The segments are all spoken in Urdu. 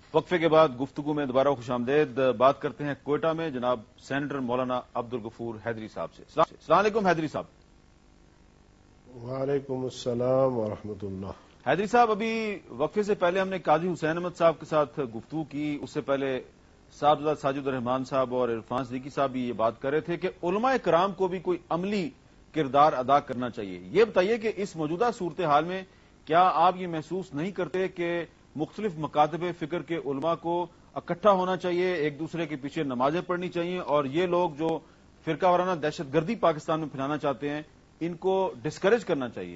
وقفے کے بعد گفتگو میں دوبارہ خوش آمدید. بات کرتے ہیں کوئٹہ میں جناب سینیٹر مولانا عبدالغفور حیدری صاحب سے. السلام علیکم حیدری صاحب. وعلیکم السلام ورحمۃ اللہ. حیدری صاحب، ابھی وقفے سے پہلے ہم نے قاضی حسین احمد صاحب کے ساتھ گفتگو کی. اس سے پہلے صاحبزادہ ساجد الرحمان صاحب اور عرفان صدیقی صاحب بھی یہ بات کر رہے تھے کہ علماء کرام کو بھی کوئی عملی کردار ادا کرنا چاہیے. یہ بتائیے کہ اس موجودہ صورتحال میں کیا آپ یہ محسوس نہیں کرتے کہ مختلف مکاتب فکر کے علماء کو اکٹھا ہونا چاہیے، ایک دوسرے کے پیچھے نمازیں پڑھنی چاہیے، اور یہ لوگ جو فرقہ وارانہ دہشت گردی پاکستان میں پھیلانا چاہتے ہیں ان کو ڈسکریج کرنا چاہیے؟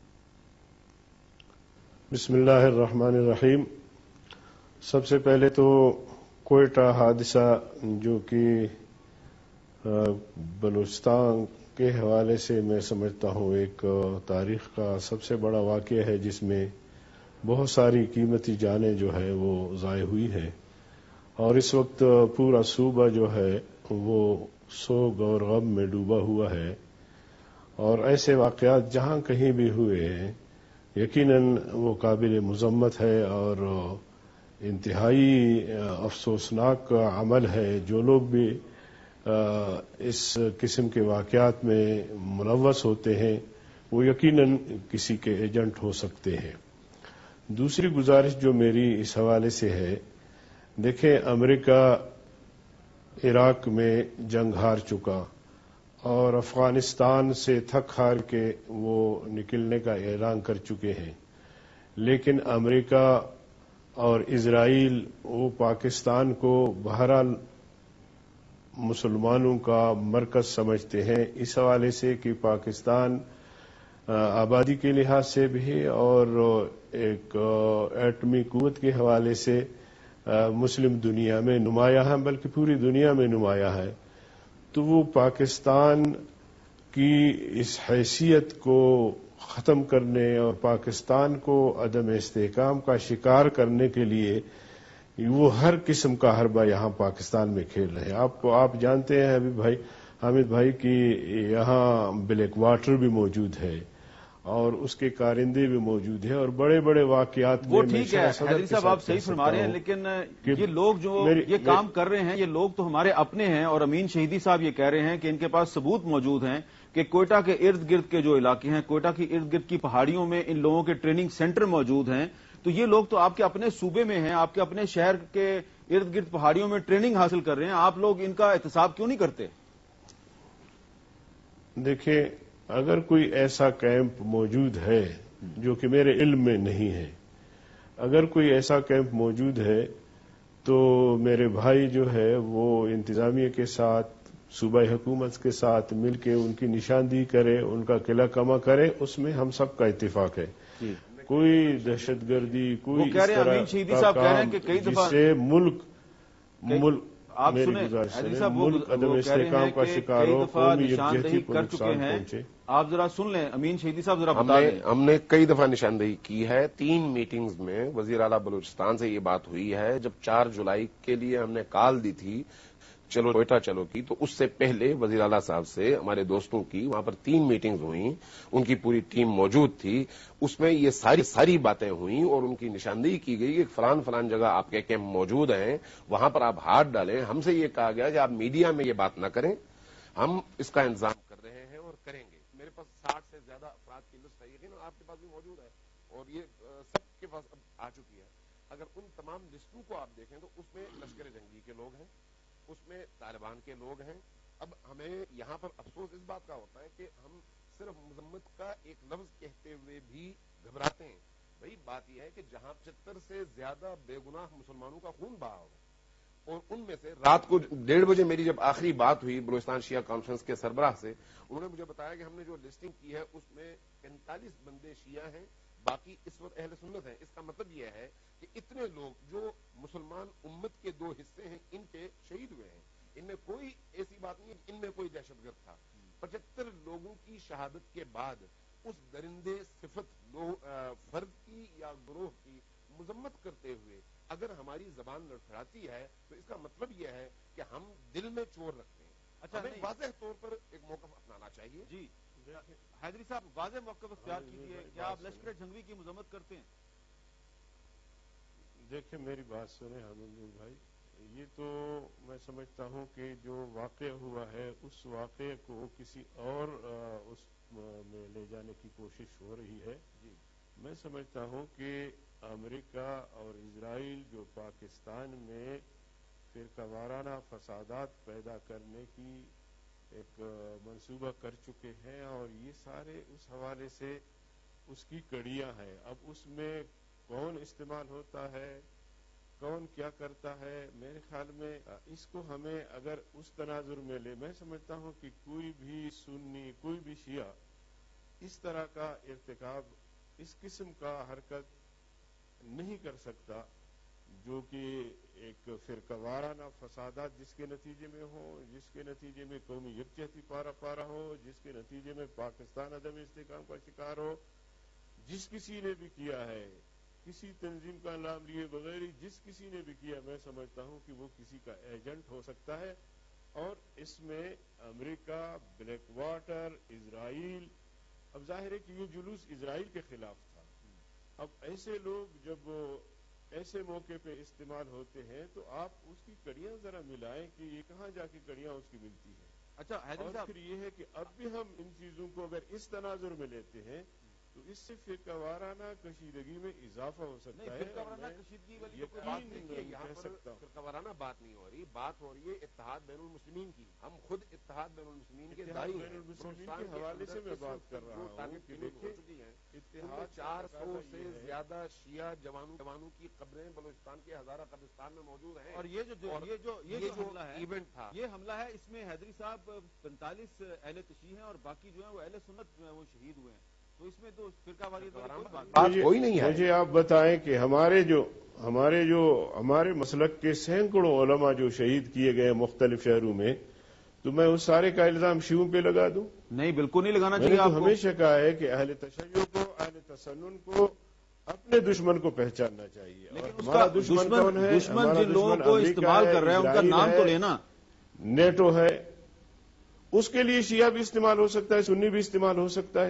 بسم اللہ الرحمن الرحیم. سب سے پہلے تو کوئٹہ حادثہ جو کہ بلوچستان کے حوالے سے میں سمجھتا ہوں ایک تاریخ کا سب سے بڑا واقعہ ہے، جس میں بہت ساری قیمتی جانیں جو ہے وہ ضائع ہوئی ہیں، اور اس وقت پورا صوبہ جو ہے وہ سوگ اور غم میں ڈوبا ہوا ہے. اور ایسے واقعات جہاں کہیں بھی ہوئے ہیں یقیناً وہ قابل مذمت ہے اور انتہائی افسوسناک عمل ہے. جو لوگ بھی اس قسم کے واقعات میں ملوث ہوتے ہیں وہ یقیناً کسی کے ایجنٹ ہو سکتے ہیں. دوسری گزارش جو میری اس حوالے سے ہے، دیکھیں امریکہ عراق میں جنگ ہار چکا اور افغانستان سے تھک ہار کے وہ نکلنے کا اعلان کر چکے ہیں، لیکن امریکہ اور اسرائیل وہ پاکستان کو بہرحال مسلمانوں کا مرکز سمجھتے ہیں، اس حوالے سے کہ پاکستان آبادی کے لحاظ سے بھی اور ایک ایٹمی قوت کے حوالے سے مسلم دنیا میں نمایاں ہے، بلکہ پوری دنیا میں نمایاں ہے. تو وہ پاکستان کی اس حیثیت کو ختم کرنے اور پاکستان کو عدم استحکام کا شکار کرنے کے لیے وہ ہر قسم کا حربہ یہاں پاکستان میں کھیل رہے ہیں. آپ جانتے ہیں حامد بھائی کہ یہاں بلیک واٹر بھی موجود ہے اور اس کے کارندے بھی موجود ہیں، اور بڑے بڑے واقعات وہ ٹھیک ہے حیدری صاحب، آپ صحیح فرما رہے ہیں، لیکن یہ لوگ جو یہ کام کر رہے ہیں یہ لوگ تو ہمارے اپنے ہیں. اور امین شہیدی صاحب یہ کہہ رہے ہیں کہ ان کے پاس ثبوت موجود ہیں کہ کوئٹہ کے ارد گرد کے جو علاقے ہیں، کوئٹہ کی ارد گرد کی پہاڑیوں میں ان لوگوں کے ٹریننگ سینٹر موجود ہیں. تو یہ لوگ تو آپ کے اپنے صوبے میں ہیں، آپ کے اپنے شہر کے ارد گرد پہاڑیوں میں ٹریننگ حاصل کر رہے ہیں. آپ لوگ ان کا احتساب کیوں نہیں کرتے؟ دیکھیں، اگر کوئی ایسا کیمپ موجود ہے جو کہ میرے علم میں نہیں ہے، اگر کوئی ایسا کیمپ موجود ہے تو میرے بھائی جو ہے وہ انتظامیہ کے ساتھ صوبائی حکومت کے ساتھ مل کے ان کی نشاندہی کرے، ان کا قلعہ کما کرے، اس میں ہم سب کا اتفاق ہے. کوئی دہشت گردی، کوئی اس طرح کا کام جس سے ملک آپ میری سنیں گزارش حیدری ہے، صاحب، ملک عدم وہ کہہ رہے استحکام ہیں کا کہ شکار کئی ہو، دفعہ قومی نشاندہی یکجہتی کو کر چکے نقصان ہیں. پہنچے. آپ ذرا سن لیں، امین شہیدی صاحب ذرا بتا دیں. ہم نے کئی دفعہ نشاندہی کی ہے. 3 میٹنگز میں وزیر اعلیٰ بلوچستان سے یہ بات ہوئی ہے. جب 4 جولائی کے لیے ہم نے کال دی تھی چلو کوئٹہ چلو کی، تو اس سے پہلے وزیر اعلیٰ صاحب سے ہمارے دوستوں کی وہاں پر 3 میٹنگز ہوئیں، ان کی پوری ٹیم موجود تھی. اس میں یہ ساری باتیں ہوئیں اور ان کی نشاندہی کی گئی کہ فلان جگہ آپ کے کیمپ موجود ہیں، وہاں پر آپ ہاتھ ڈالیں. ہم سے یہ کہا گیا کہ آپ میڈیا میں یہ بات نہ کریں، ہم اس کا انتظام کر رہے ہیں اور کریں گے. میرے پاس 60 سے زیادہ افراد کی لسٹ ہے، یقیناً آپ کے پاس بھی موجود ہے اور یہ سب کے پاس اب آ چکی ہے. اگر ان تمام لسٹوں کو آپ دیکھیں تو اس میں لشکر جنگی کے لوگ ہیں، اس میں طالبان کے لوگ ہیں. اب ہمیں یہاں پر افسوس اس بات کا ہوتا ہے کہ ہم صرف مذمت کا ایک لفظ کہتے ہوئے بھی گھبراتے ہیں. بھئی بات یہ ہے کہ جہاں 75 سے زیادہ بے گناہ مسلمانوں کا خون بہا ہو، اور ان میں سے رات کو 1:30 بجے میری جب آخری بات ہوئی بلوچستان شیعہ کانفرنس کے سربراہ سے، انہوں نے مجھے بتایا کہ ہم نے جو لسٹنگ کی ہے اس میں 45 بندے شیعہ ہیں، باقی اس وقت اہل سنت ہیں. اس کا مطلب یہ ہے کہ اتنے لوگ جو مسلمان امت کے 2 حصے ہیں ان کے شہید ہوئے ہیں. ان میں کوئی ایسی بات نہیں ہے ان میں کوئی دہشت گرد تھا. 75 لوگوں کی شہادت کے بعد اس درندے صفت فرد کی یا گروہ کی مذمت کرتے ہوئے اگر ہماری زبان لڑکھڑاتی ہے تو اس کا مطلب یہ ہے کہ ہم دل میں چور رکھتے ہیں. اچھا، ہمیں واضح طور پر ایک موقف اپنانا چاہیے. جی حیدری صاحب، واضح موقف اختیار کیجیے. کیا آپ لشکر جنگی کی مذمت کرتے ہیں؟ دیکھیں میری بات سنیں حامد بھائی، یہ تو میں سمجھتا ہوں کہ جو واقعہ ہوا ہے اس واقعے کو کسی اور اس میں لے جانے کی کوشش ہو رہی ہے. میں سمجھتا ہوں کہ امریکہ اور اسرائیل جو پاکستان میں فرقہ وارانہ فسادات پیدا کرنے کی ایک منصوبہ کر چکے ہیں، اور یہ سارے اس حوالے سے اس کی کڑیاں ہیں. اب اس میں کون استعمال ہوتا ہے، کون کیا کرتا ہے، میرے خیال میں اس کو ہمیں اگر اس تناظر میں لے، میں سمجھتا ہوں کہ کوئی بھی سنی، کوئی بھی شیعہ اس طرح کا ارتکاب، اس قسم کا حرکت نہیں کر سکتا جو کہ ایک فرقہ وارانہ فسادات جس کے نتیجے میں ہو، جس کے نتیجے میں قومی یکجہتی پارا ہو، جس کے نتیجے میں پاکستان عدم استحکام کا شکار ہو. جس کسی نے بھی کیا ہے، کسی تنظیم کا نام لیے بغیر ہی جس کسی نے بھی کیا، میں سمجھتا ہوں کہ وہ کسی کا ایجنٹ ہو سکتا ہے. اور اس میں امریکہ، بلیک واٹر، اسرائیل، اب ظاہر ہے کہ یہ جلوس اسرائیل کے خلاف تھا. اب ایسے لوگ جب ایسے موقع پہ استعمال ہوتے ہیں تو آپ اس کی کڑیاں ذرا ملائیں کہ یہ کہاں جا کے کڑیاں اس کی ملتی ہیں. اچھا حیدری اور صاحب، پھر یہ ہے کہ اب بھی ہم ان چیزوں کو اگر اس تناظر میں لیتے ہیں تو اس سے فرقہ وارانہ کشیدگی میں اضافہ ہو سکتا ہے. فرقہ وارانہ کشیدگی والی تو کوئی بات بات دیکھیے، یہاں پر فرقہ وارانہ بات نہیں ہو رہی، بات ہو رہی ہے اتحاد بین المسلمین کی. ہم خود اتحاد بین المسلمین کے داعی ہیں. بین المسلمین کے حوالے سے میں بات کر رہا ہوں کہ ہو چکی ہیں. اتحاد 400 سے زیادہ شیعہ جوانوں کی قبریں بلوچستان کے ہزارہ قبرستان میں موجود ہیں. اور یہ جو حملہ ہے، ایونٹ تھا، یہ حملہ ہے، اس میں حیدری صاحب 45 اہل تشیع ہیں اور باقی جو ہیں وہ اہل سنت جو ہیں وہ شہید ہوئے ہیں. تو اس میں تو فرقہ واریت والی کوئی بات کوئی نہیں ہے. مجھے آپ بتائیں کہ ہمارے مسلک کے سینکڑوں علماء جو شہید کیے گئے مختلف شہروں میں، تو میں اس سارے کا الزام شیعوں پہ لگا دوں؟ نہیں، بالکل نہیں لگانا میں نے چاہیے آپ تو کو. ہمیشہ کہا ہے کہ اہل تشیع کو، اہل تسنن کو اپنے دشمن کو پہچاننا چاہیے. لیکن اور اس ہمارا کا دشمن کون ہے؟ دشمن ہمارا جن لوگوں دشمن کو امریکہ استعمال ہے، کر رہے ہیں ان کا اسرائیل نام تو ہے، لینا. نیٹو ہے. اس کے لیے شیعہ بھی استعمال ہو سکتا ہے، سنی بھی استعمال ہو سکتا ہے.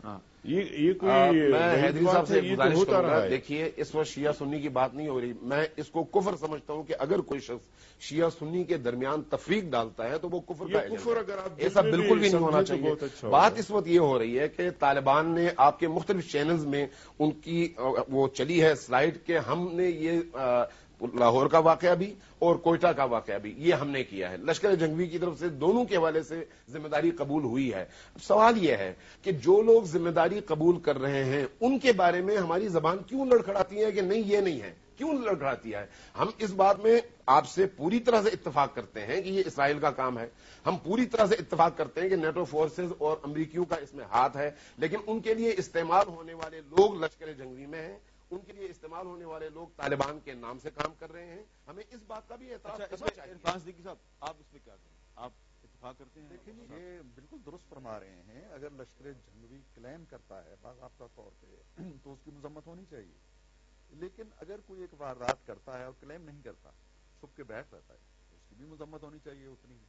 یہ کوئی میں حیدری صاحب سے یہ تو گزارش ہوتا کروں گا. رہا ہے. دیکھیے، اس وقت شیعہ سنی کی بات نہیں ہو رہی. میں اس کو کفر سمجھتا ہوں کہ اگر کوئی شخص شیعہ سنی کے درمیان تفریق ڈالتا ہے تو وہ کفر کا ایجنٹ کفر ہے. اگر آپ ایسا بالکل بھی نہیں ہونا سمجھیں تو چاہیے. بہت اچھا بات ہوگا. اس وقت یہ ہو رہی ہے کہ طالبان نے آپ کے مختلف چینلز میں ان کی وہ چلی ہے سلائیڈ کہ ہم نے یہ لاہور کا واقعہ بھی اور کوئٹہ کا واقعہ بھی یہ ہم نے کیا ہے. لشکر جنگوی کی طرف سے دونوں کے حوالے سے ذمہ داری قبول ہوئی ہے. اب سوال یہ ہے کہ جو لوگ ذمہ داری قبول کر رہے ہیں ان کے بارے میں ہماری زبان کیوں لڑکھڑاتی ہے کہ نہیں یہ نہیں ہے؟ کیوں لڑکھڑاتی ہے؟ ہم اس بات میں آپ سے پوری طرح سے اتفاق کرتے ہیں کہ یہ اسرائیل کا کام ہے. ہم پوری طرح سے اتفاق کرتے ہیں کہ نیٹو فورسز اور امریکیوں کا اس میں ہاتھ ہے. لیکن ان کے لیے استعمال ہونے والے لوگ لشکر جنگوی میں ہیں، ان کے لیے استعمال ہونے والے لوگ طالبان کے نام سے کام کر رہے ہیں. ہمیں اس بات کا بھی اعتراف کرنا چاہیے. عرفان صدیقی صاحب، آپ اس پہ کیا کہیں؟ آپ اتفاق کرتے ہیں؟ دیکھیں جی، یہ بالکل درست فرما رہے ہیں. اگر لشکر جنگوی کلیم کرتا ہے باضابطہ طور پہ تو اس کی مذمت ہونی چاہیے. لیکن اگر کوئی ایک واردات کرتا ہے اور کلیم نہیں کرتا، چھپ کے بیٹھ رہتا ہے، تو اس کی بھی مذمت ہونی چاہیے اتنی ہی.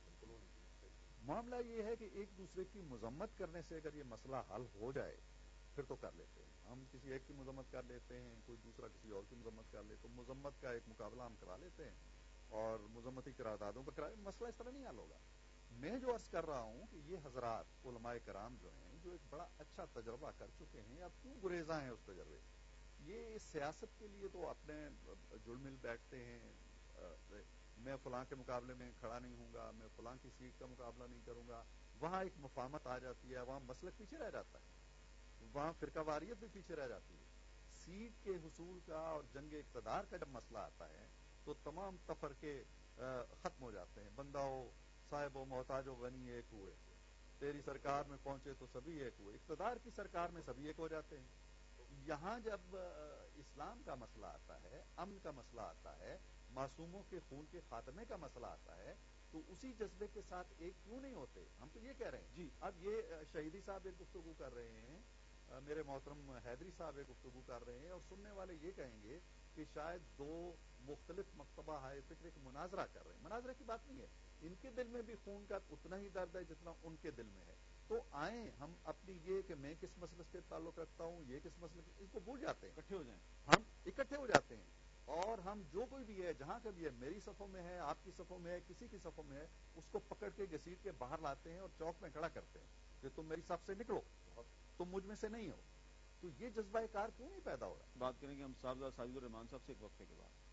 معاملہ یہ ہے کہ ایک دوسرے کی مذمت کرنے سے اگر یہ مسئلہ حل ہو جائے پھر تو کر لیتے ہیں. ہم کسی ایک کی مذمت کر لیتے ہیں، کوئی دوسرا کسی اور کی مذمت کر لے تو مذمت کا ایک مقابلہ ہم کرا لیتے ہیں اور مذمتی قراردادوں کا کرا. مسئلہ اس طرح نہیں حل ہوگا. میں جو عرض کر رہا ہوں کہ یہ حضرات علماء کرام جو ہیں، جو ایک بڑا اچھا تجربہ کر چکے ہیں، اب کیوں گریزاں ہیں اس تجربے سے؟ یہ سیاست کے لیے تو اپنے جڑ مل بیٹھتے ہیں. میں فلاں کے مقابلے میں کھڑا نہیں ہوں گا، میں فلاں کی سیٹ کا مقابلہ نہیں کروں گا. وہاں ایک مفاہمت آ جاتی ہے، وہاں مسلک پیچھے رہ جاتا ہے، وہاں فرقہ واریت بھی پیچھے رہ جاتی ہے. سیٹ کے حصول کا اور جنگ اقتدار کا جب مسئلہ آتا ہے تو تمام تفرقے ختم ہو جاتے ہیں. بندہ ہو، صاحب و محتاج و غنی ایک ہوئے، تیری سرکار میں پہنچے تو سبھی ایک ہوئے. اقتدار کی سرکار میں سبھی ایک ہو جاتے ہیں. یہاں جب اسلام کا مسئلہ آتا ہے، امن کا مسئلہ آتا ہے، معصوموں کے خون کے خاتمے کا مسئلہ آتا ہے، تو اسی جذبے کے ساتھ ایک کیوں نہیں ہوتے؟ ہم تو یہ کہہ رہے ہیں. جی اب یہ شہیدی صاحب ایک گفتگو کر رہے ہیں، میرے محترم حیدری صاحب ایک گفتگو کر رہے ہیں، اور سننے والے یہ کہیں گے کہ شاید دو مختلف مکتبہ ہائے فکر ایک مناظرہ کر رہے ہیں. مناظرے کی بات نہیں ہے. ان کے دل میں بھی خون کا اتنا ہی درد ہے جتنا ان کے دل میں ہے. تو آئیں ہم اپنی یہ کہ میں کس مسئلے سے تعلق رکھتا ہوں، یہ کس مسئلے سے، اس کو بھول جاتے ہیں، اکٹھے ہو جائیں، ہم اکٹھے ہو جاتے ہیں اور اور ہم جو کوئی بھی ہے جہاں کا بھی ہے، میری صفوں میں ہے، آپ کی صفوں میں ہے، کسی کی صفوں میں ہے، اس کو پکڑ کے گھسیٹ کے باہر لاتے ہیں اور چوک میں کھڑا کرتے ہیں کہ تم میری صف سے نکلو، تم مجھ میں سے نہیں ہو. تو یہ جذبہ کار کیوں نہیں پیدا ہو رہا؟ بات کریں گے ہم صاحبزادہ ساجد الرحمان صاحب سے ایک وقفے کے بعد.